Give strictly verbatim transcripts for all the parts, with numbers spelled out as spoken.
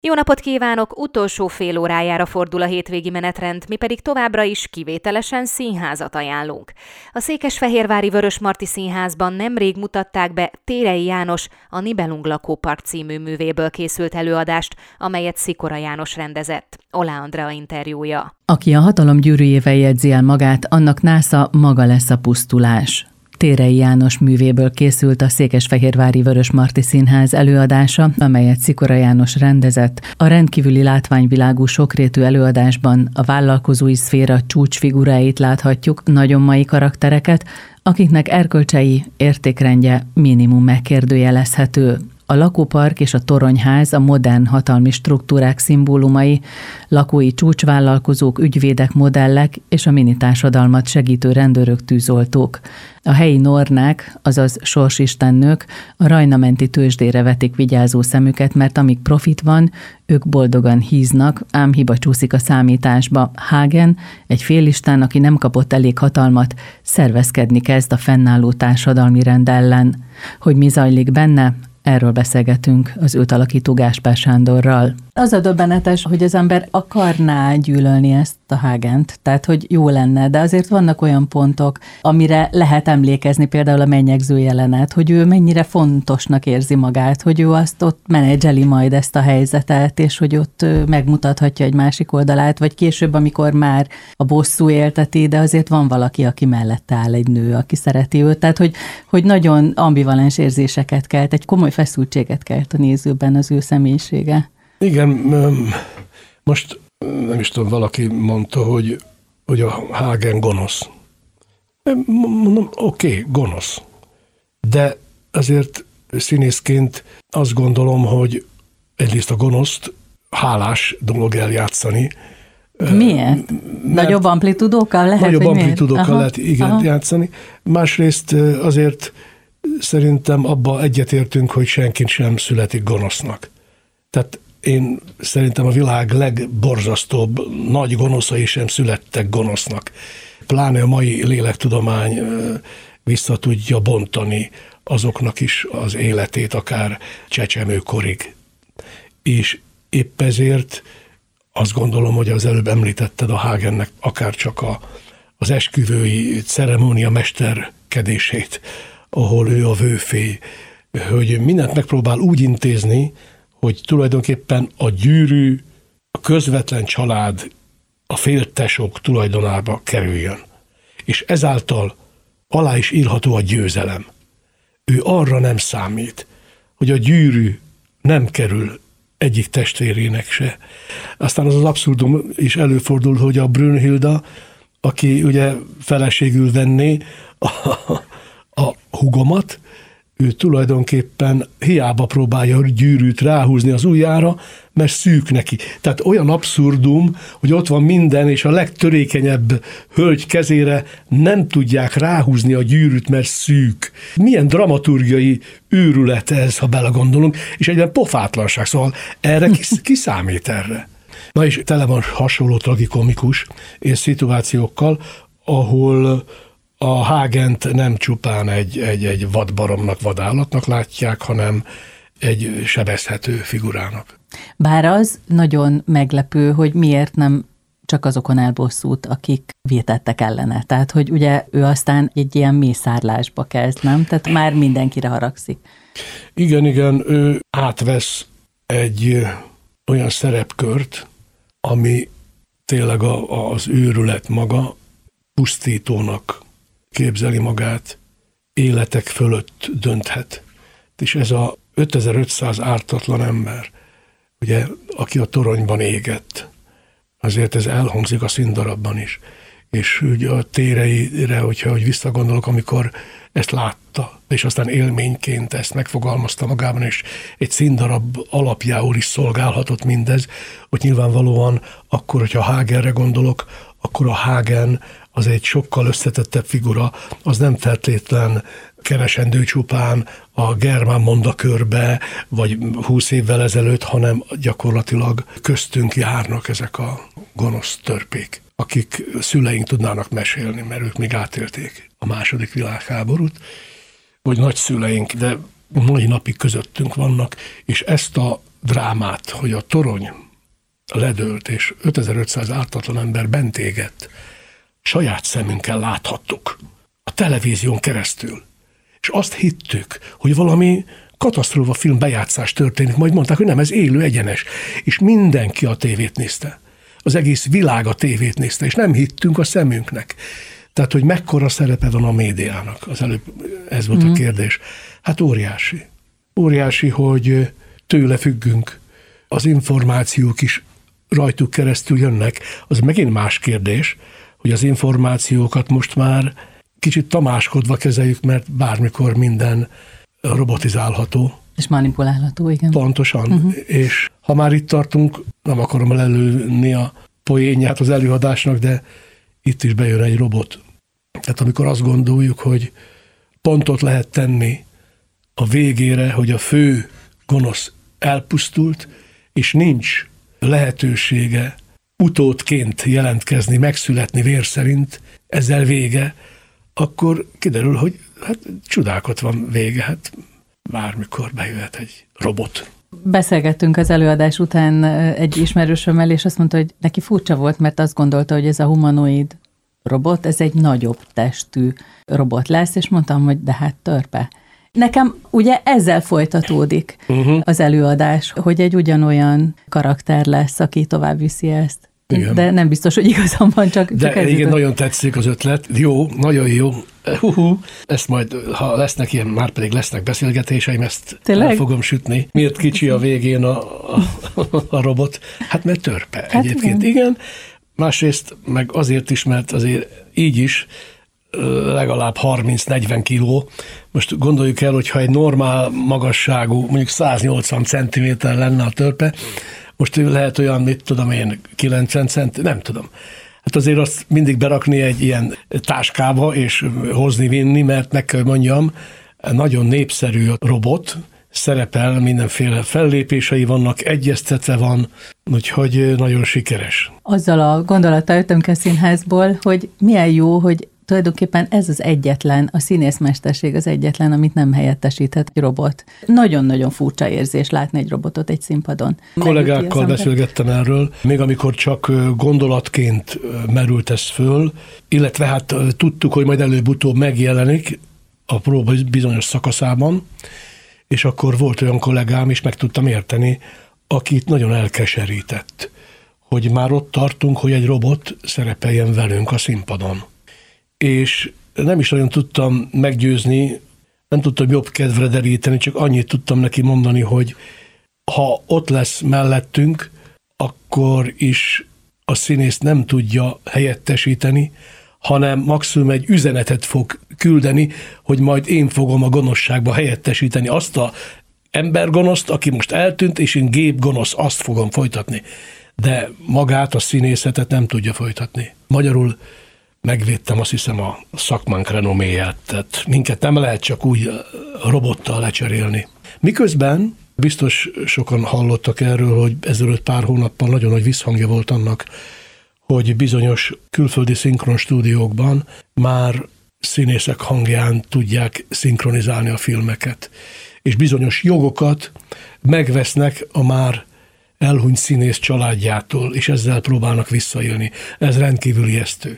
Jó napot kívánok! Utolsó fél órájára fordul a hétvégi menetrend, mi pedig továbbra is kivételesen színházat ajánlunk. A székesfehérvári Vörösmarty Színházban nemrég mutatták be Térei János a Nibelung lakópark című művéből készült előadást, amelyet Szikora János rendezett. Olá Andrea interjúja. Aki a hatalom gyűrűjével jegyzi el magát, annak násza maga lesz a pusztulás. Térei János művéből készült a székesfehérvári Vörösmarty Színház előadása, amelyet Szikora János rendezett. A rendkívüli látványvilágú sokrétű előadásban a vállalkozói szféra csúcsfiguráit láthatjuk, nagyon mai karaktereket, akiknek erkölcsei értékrendje minimum megkérdőjelezhető. A lakópark és a toronyház a modern hatalmi struktúrák szimbólumai, lakói csúcsvállalkozók, ügyvédek, modellek és a mini társadalmat segítő rendőrök, tűzoltók. A helyi nornák, azaz sorsistennők a Rajna-menti tőzsdére vetik vigyázó szemüket, mert amíg profit van, ők boldogan híznak, ám hiba csúszik a számításba. Hagen, egy félisten, aki nem kapott elég hatalmat, szervezkedni kezd a fennálló társadalmi rend ellen. Hogy mi zajlik benne? Erről beszélgetünk az őt alakító Gáspár Sándorral. Az a döbbenetes, hogy az ember akarná gyűlölni ezt a Hagent, tehát hogy jó lenne, de azért vannak olyan pontok, amire lehet emlékezni, például a mennyegző jelenet, hogy ő mennyire fontosnak érzi magát, hogy ő azt ott menedzseli majd ezt a helyzetet, és hogy ott megmutathatja egy másik oldalát, vagy később, amikor már a bosszú élteti, de azért van valaki, aki mellette áll, egy nő, aki szereti őt, tehát hogy, hogy nagyon ambivalens érzéseket kelt, egy komoly feszültséget kelt a nézőben az ő személyisége. Igen, most nem is tudom, valaki mondta, hogy, hogy a Hagen gonosz. Mondom, oké, okay, gonosz. De azért színészként azt gondolom, hogy egyrészt a gonoszt hálás dolog eljátszani. Miért? Nagyobb amplitudókkal lehet, Nagyobb hogy amplitudókkal aha, lehet, igen, aha. játszani. Másrészt azért szerintem abba egyetértünk, hogy senki sem születik gonosznak. Tehát én szerintem a világ legborzasztóbb nagy gonoszai sem születtek gonosznak. Pláne a mai lélektudomány vissza tudja bontani azoknak is az életét, akár csecsemőkorig. És épp ezért azt gondolom, hogy az előbb említetted a Hagennek akár csak a, az esküvői ceremónia mesterkedését, ahol ő a vőfély, hogy mindent megpróbál úgy intézni, hogy tulajdonképpen a gyűrű, a közvetlen család, a féltesók tulajdonába kerüljön. És ezáltal alá is írható a győzelem. Ő arra nem számít, hogy a gyűrű nem kerül egyik testvérének se. Aztán az az abszurdum is előfordul, hogy a Brünnhilda, aki ugye feleségül venné a, a hugomat, ő tulajdonképpen hiába próbálja a gyűrűt ráhúzni az ujjára, mert szűk neki. Tehát olyan abszurdum, hogy ott van minden, és a legtörékenyebb hölgy kezére nem tudják ráhúzni a gyűrűt, mert szűk. Milyen dramaturgiai őrület ez, ha belegondolunk, és egyben pofátlanság, szóval erre ki számít erre? Na és tele van hasonló tragikomikus és szituációkkal, ahol a Hagent nem csupán egy, egy, egy vadbaromnak, vadállatnak látják, hanem egy sebezhető figurának. Bár az nagyon meglepő, hogy miért nem csak azokon elbosszút, akik vétettek ellene. Tehát, hogy ugye ő aztán egy ilyen mészárlásba kezd, nem? Tehát már mindenkire haragszik. Igen, igen, ő átvesz egy olyan szerepkört, ami tényleg a, az őrület maga, pusztítónak képzeli magát, életek fölött dönthet. És ez a ötezer-ötszáz ártatlan ember, ugye, aki a toronyban égett, azért ez elhangzik a színdarabban is. És ugye a Téreire, hogyha hogy visszagondolok, amikor ezt látta, és aztán élményként ezt megfogalmazta magában, és egy színdarab alapjául is szolgálhatott mindez, hogy nyilvánvalóan akkor, hogyha Hagenre gondolok, akkor a Hagen az egy sokkal összetettebb figura, az nem feltétlen keresendő csupán a germán mondakörbe, vagy húsz évvel ezelőtt, hanem gyakorlatilag köztünk járnak ezek a gonosz törpék, akik szüleink tudnának mesélni, mert ők még átélték a második világháborút, vagy nagyszüleink, de mai napig közöttünk vannak, és ezt a drámát, hogy a torony ledőlt, és ötezer-ötszáz ártatlan ember bent égett, saját szemünkkel láthattuk a televízión keresztül. És azt hittük, hogy valami katasztrófa film bejátszás történik, majd mondták, hogy nem, ez élő, egyenes. És mindenki a tévét nézte. Az egész világ a tévét nézte, és nem hittünk a szemünknek. Tehát, hogy mekkora szerepe van a médiának. Az előbb ez volt mm. a kérdés. Hát óriási. Óriási, hogy tőle függünk. Az információk is rajtuk keresztül jönnek. Az megint más kérdés, hogy az információkat most már kicsit tamáskodva kezeljük, mert bármikor minden robotizálható. És manipulálható, igen. Pontosan. Uh-huh. És ha már itt tartunk, nem akarom lelőni a poénját az előadásnak, de itt is bejön egy robot. Tehát amikor azt gondoljuk, hogy pontot lehet tenni a végére, hogy a fő gonosz elpusztult, és nincs lehetősége utódként jelentkezni, megszületni vér szerint, ezzel vége, akkor kiderül, hogy hát csodákat van vége, hát bármikor bejöhet egy robot. Beszélgettünk az előadás után egy ismerősömmel, és azt mondta, hogy neki furcsa volt, mert azt gondolta, hogy ez a humanoid robot, ez egy nagyobb testű robot lesz, és mondtam, hogy de hát törpe. Nekem ugye ezzel folytatódik uh-huh. az előadás, hogy egy ugyanolyan karakter lesz, aki tovább viszi ezt. Igen. De nem biztos, hogy igazam van, csak, de csak ez igen, jutott. Nagyon tetszik az ötlet. Jó, nagyon jó. Hú-hú. Ezt majd, ha lesznek ilyen, már pedig lesznek beszélgetéseim, ezt Tényleg? El fogom sütni. Miért kicsi a végén a, a, a robot? Hát mert törpe hát egyébként. Igen. igen. Másrészt meg azért is, mert azért így is legalább harminc-negyven kiló. Most gondoljuk el, hogyha egy normál magasságú, mondjuk száznyolcvan centiméter lenne a törpe, most lehet olyan, mit tudom én, kilencven centi, nem tudom. Hát azért azt mindig berakni egy ilyen táskába, és hozni-vinni, mert meg kell mondjam, nagyon népszerű a robot, szerepel, mindenféle fellépései vannak, egyeztetve van, úgyhogy nagyon sikeres. Azzal a gondolattal jöttem ki a színházból, hogy milyen jó, hogy tulajdonképpen ez az egyetlen, a színészmesterség az egyetlen, amit nem helyettesíthet egy robot. Nagyon-nagyon furcsa érzés látni egy robotot egy színpadon. Kollégákkal beszélgettem erről, még amikor csak gondolatként merült ez föl, illetve hát tudtuk, hogy majd előbb-utóbb megjelenik a próba bizonyos szakaszában, és akkor volt olyan kollégám, és meg tudtam érteni, akit nagyon elkeserített, hogy már ott tartunk, hogy egy robot szerepeljen velünk a színpadon. És nem is nagyon tudtam meggyőzni, nem tudtam jobb kedvre deríteni, csak annyit tudtam neki mondani, hogy ha ott lesz mellettünk, akkor is a színész nem tudja helyettesíteni, hanem maximum egy üzenetet fog küldeni, hogy majd én fogom a gonoszságba helyettesíteni azt a embergonoszt, aki most eltűnt, és én gépgonosz, azt fogom folytatni. De magát, a színészetet nem tudja folytatni. Magyarul megvédtem, azt hiszem, a szakmánk renoméját, tehát minket nem lehet csak úgy robottal lecserélni. Miközben biztos sokan hallottak erről, hogy ezelőtt pár hónappal nagyon nagy visszhangja volt annak, hogy bizonyos külföldi szinkron stúdiókban már színészek hangján tudják szinkronizálni a filmeket, és bizonyos jogokat megvesznek a már elhunyt színész családjától, és ezzel próbálnak visszaélni. Ez rendkívül ijesztő.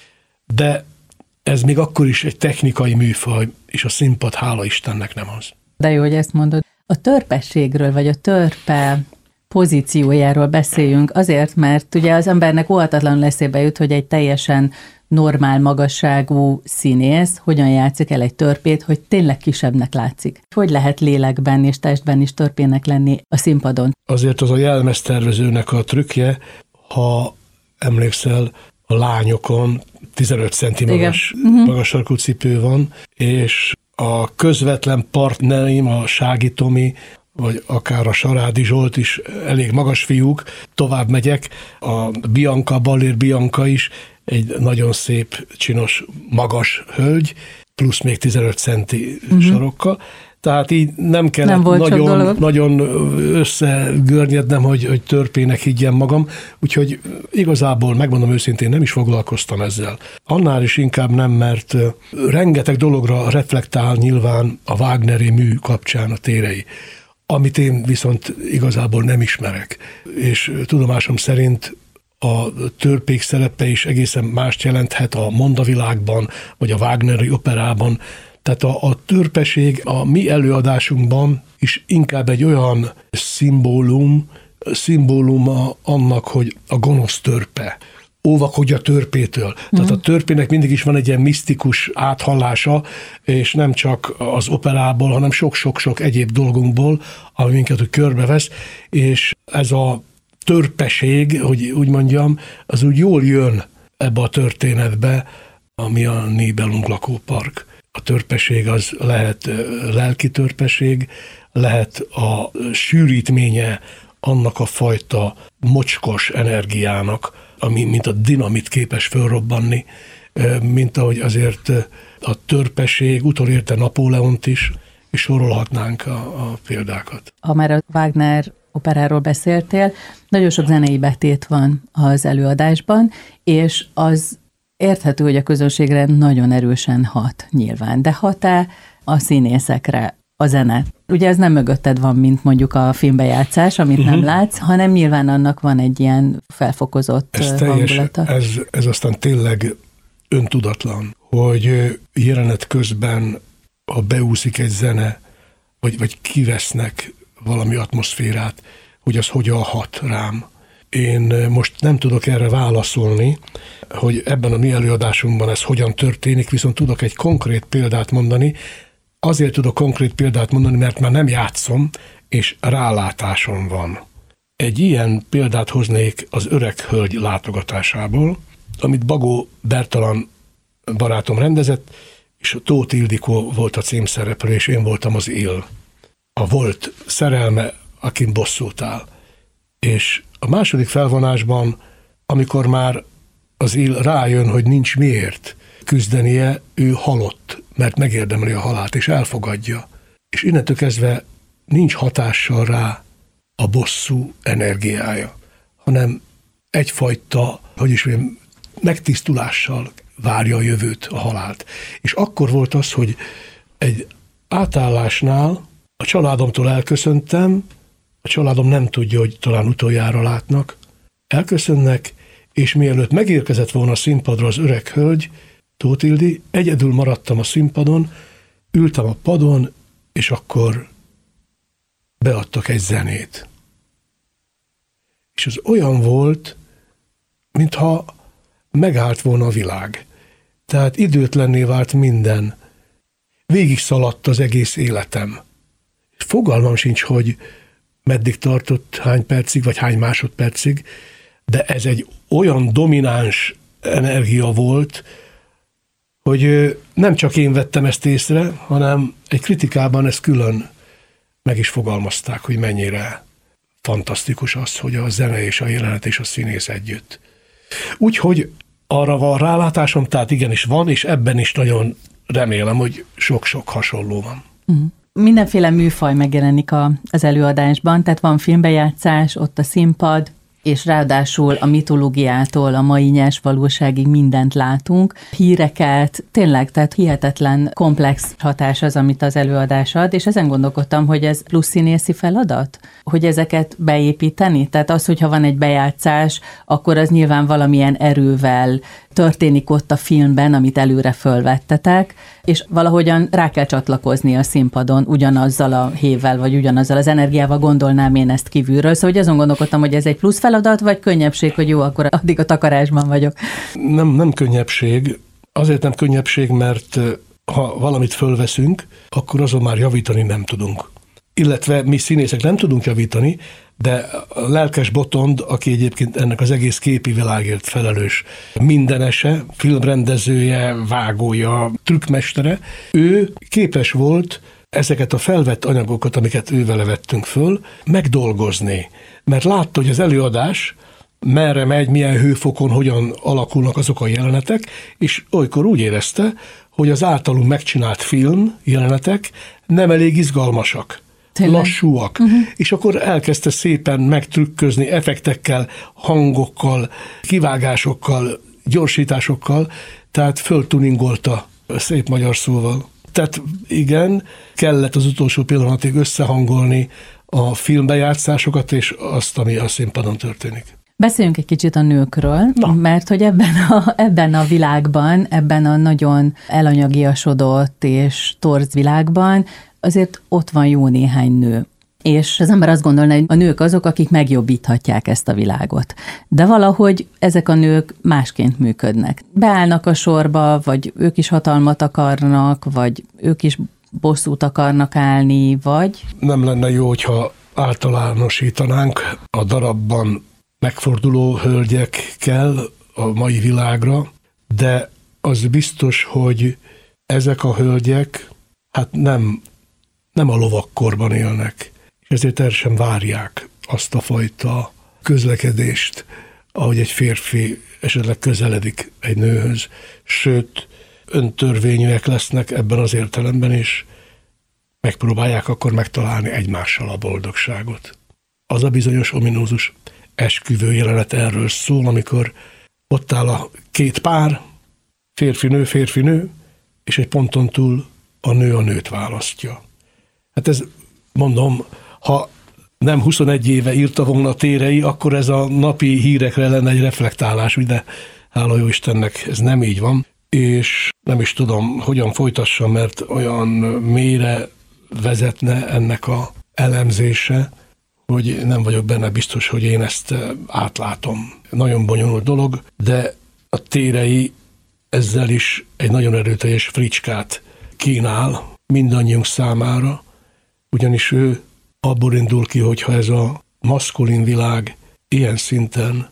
De ez még akkor is egy technikai műfaj, és a színpad hála Istennek nem az. De jó, hogy ezt mondod. A törpességről, vagy a törpe pozíciójáról beszéljünk azért, mert ugye az embernek óhatatlanul eszébe jut, hogy egy teljesen normál magasságú színész hogyan játszik el egy törpét, hogy tényleg kisebbnek látszik. Hogy lehet lélekben és testben is törpének lenni a színpadon? Azért az a jelmeztervezőnek a trükkje, ha emlékszel, a lányokon tizenöt centi magas, uh-huh. magas sarkú cipő van, és a közvetlen partnereim, a Sági Tomi, vagy akár a Sarádi Zsolt is elég magas fiúk, tovább megyek, a Bianca, Ballér Bianca is egy nagyon szép, csinos, magas hölgy, plusz még tizenöt centi uh-huh. sarokkal, tehát így nem kellett nem nagyon, nagyon összegörnyednem, hogy, hogy törpének higgyen magam, úgyhogy igazából, megmondom őszintén, nem is foglalkoztam ezzel. Annál is inkább nem, mert rengeteg dologra reflektál nyilván a Wagneri mű kapcsán a Térei. amit én viszont igazából nem ismerek. És tudomásom szerint a törpék szerepe is egészen mást jelenthet a mondavilágban, vagy a Wagneri operában. Tehát a, a törpeség a mi előadásunkban is inkább egy olyan szimbólum, szimbóluma annak, hogy a gonosz törpe. Óvakodj a törpétől. Tehát a törpének mindig is van egy ilyen misztikus áthallása, és nem csak az operából, hanem sok-sok-sok egyéb dolgunkból, ami minket úgy körbevesz, és ez a törpeség, hogy úgy mondjam, az úgy jól jön ebbe a történetbe, ami a Nibelung lakópark. A törpeség az lehet lelki törpeség, lehet a sűrítménye annak a fajta mocskos energiának, ami mint a dinamit képes fölrobbanni, mint ahogy azért a törpeség utolérte Napóleont is, és sorolhatnánk a, a példákat. Ha már a Wagner operáról beszéltél, nagyon sok zenei betét van az előadásban, és az érthető, hogy a közönségre nagyon erősen hat nyilván, de hat-e a színészekre a zene? Ugye ez nem mögötted van, mint mondjuk a filmbejátszás, amit uh-huh. nem látsz, hanem nyilván annak van egy ilyen felfokozott ez hangulata. Teljes, ez, ez aztán tényleg öntudatlan, hogy jelenet közben, ha beúszik egy zene, vagy, vagy kivesznek valami atmoszférát, hogy az hogyan hat rám. Én most nem tudok erre válaszolni, hogy ebben a mi előadásunkban ez hogyan történik, viszont tudok egy konkrét példát mondani. Azért tudok konkrét példát mondani, mert már nem játszom, és rálátásom van. Egy ilyen példát hoznék az Öreg hölgy látogatásából, amit Bagó Bertalan barátom rendezett, és a Tóth Ildikó volt a címszereplő, és én voltam az Ill. A volt szerelme, akin bosszút áll. És a második felvonásban, amikor már az Ill rájön, hogy nincs miért küzdenie, ő halott, mert megérdemli a halált, és elfogadja. És innentől kezdve nincs hatással rá a bosszú energiája, hanem egyfajta, hogy is mondjam, megtisztulással várja a jövőt, a halált. És akkor volt az, hogy egy átállásnál a családomtól elköszöntem, a családom nem tudja, hogy talán utoljára látnak, elköszönnek, és mielőtt megérkezett volna a színpadra az Öreg hölgy, Tóth Ildi, egyedül maradtam a színpadon, ültem a padon, és akkor beadtak egy zenét. És az olyan volt, mintha megállt volna a világ. Tehát időtlenné vált minden. Végig szaladt az egész életem. Fogalmam sincs, hogy meddig tartott, hány percig, vagy hány másodpercig, de ez egy olyan domináns energia volt, hogy nem csak én vettem ezt észre, hanem egy kritikában ezt külön meg is fogalmazták, hogy mennyire fantasztikus az, hogy a zene és a jelenet és a színész együtt. Úgyhogy arra van rálátásom, tehát igenis van, és ebben is nagyon remélem, hogy sok-sok hasonló van. Uh-huh. Mindenféle műfaj megjelenik a, az előadásban, tehát van filmbejátszás, ott a színpad, és ráadásul a mitológiától a mai nyers valóságig mindent látunk, híreket, tényleg, tehát hihetetlen komplex hatás az, amit az előadás ad, és ezen gondolkodtam, hogy ez plusz színészi feladat? Hogy ezeket beépíteni? Tehát az, hogyha van egy bejátszás, akkor az nyilván valamilyen erővel történik ott a filmben, amit előre fölvettetek, és valahogyan rá kell csatlakozni a színpadon ugyanazzal a hévvel, vagy ugyanazzal az energiával, gondolnám én ezt kívülről. Szóval hogy azon gondolkodtam, hogy ez egy plusz feladat, vagy könnyebbség, hogy jó, akkor addig a takarásban vagyok. Nem, nem könnyebbség. Azért nem könnyebbség, mert ha valamit fölveszünk, akkor azon már javítani nem tudunk. Illetve mi színészek nem tudunk javítani, de a Lelkes Botond, aki egyébként ennek az egész képi világért felelős mindenese, filmrendezője, vágója, trükkmestere, ő képes volt ezeket a felvett anyagokat, amiket ővele vettünk föl, megdolgozni. Mert látta, hogy az előadás merre megy, milyen hőfokon, hogyan alakulnak azok a jelenetek, és olykor úgy érezte, hogy az általunk megcsinált film jelenetek nem elég izgalmasak. Tényleg? Lassúak. Uh-huh. És akkor elkezdte szépen megtrükközni effektekkel, hangokkal, kivágásokkal, gyorsításokkal, tehát föltuningolta szép magyar szóval. Tehát igen, kellett az utolsó pillanatig összehangolni a filmbejátszásokat és azt, ami a színpadon történik. Beszéljünk egy kicsit a nőkről, Na. mert hogy ebben a, ebben a világban, ebben a nagyon elanyagiasodott és torz világban azért ott van jó néhány nő. És az ember azt gondolna, hogy a nők azok, akik megjobbíthatják ezt a világot. De valahogy ezek a nők másként működnek. Beállnak a sorba, vagy ők is hatalmat akarnak, vagy ők is bosszút akarnak állni, vagy... Nem lenne jó, hogyha általánosítanánk a darabban megforduló hölgyekkel a mai világra, de az biztos, hogy ezek a hölgyek hát nem, nem a lovakkorban élnek, és ezért el sem várják azt a fajta közlekedést, ahogy egy férfi esetleg közeledik egy nőhöz, sőt, öntörvényűek lesznek ebben az értelemben, és megpróbálják akkor megtalálni egymással a boldogságot. Az a bizonyos ominózus esküvő jelenet erről szól, amikor ott áll a két pár, férfi-nő, férfi-nő, és egy ponton túl a nő a nőt választja. Hát ez, mondom, ha nem huszonegy éve írta volna Thérey, akkor ez a napi hírekre lenne egy reflektálás, de hála jó Istennek ez nem így van, és nem is tudom, hogyan folytassam, mert olyan mélyre vezetne ennek a elemzése, hogy nem vagyok benne biztos, hogy én ezt átlátom. Nagyon bonyolult dolog, de a Thérey ezzel is egy nagyon erőteljes fricskát kínál mindannyiunk számára, ugyanis ő abból indul ki, hogyha ez a maszkulin világ ilyen szinten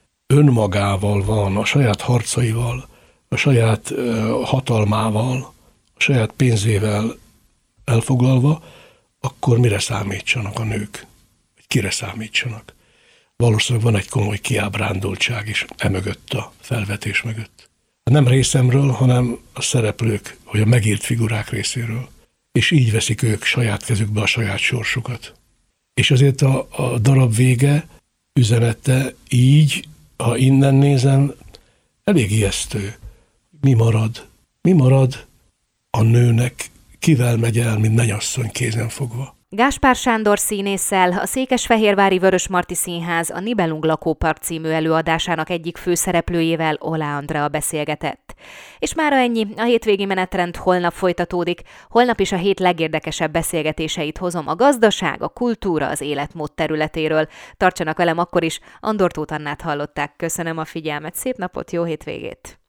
önmagával van, a saját harcaival, a saját uh, hatalmával, a saját pénzével elfoglalva, akkor mire számítsanak a nők? Kire számítsanak? Valószínűleg van egy komoly kiábrándultság is emögött, a felvetés mögött. Nem részemről, hanem a szereplők, vagy a megírt figurák részéről. És így veszik ők saját kezükbe a saját sorsukat. És azért a, a darab vége üzenete így, ha innen nézem, elég ijesztő. Mi marad? Mi marad a nőnek, kivel megy el, mint mennyasszony kézen fogva? Gáspár Sándor színésszel a Székesfehérvári Vörösmarty Színház a Nibelung lakópark című előadásának egyik főszereplőjével, Oláh Andrea beszélgetett. És mára ennyi, a hétvégi menetrend holnap folytatódik, holnap is a hét legérdekesebb beszélgetéseit hozom a gazdaság, a kultúra, az életmód területéről. Tartsanak velem akkor is, Andor Tóth Annát hallották, köszönöm a figyelmet, szép napot, jó hétvégét!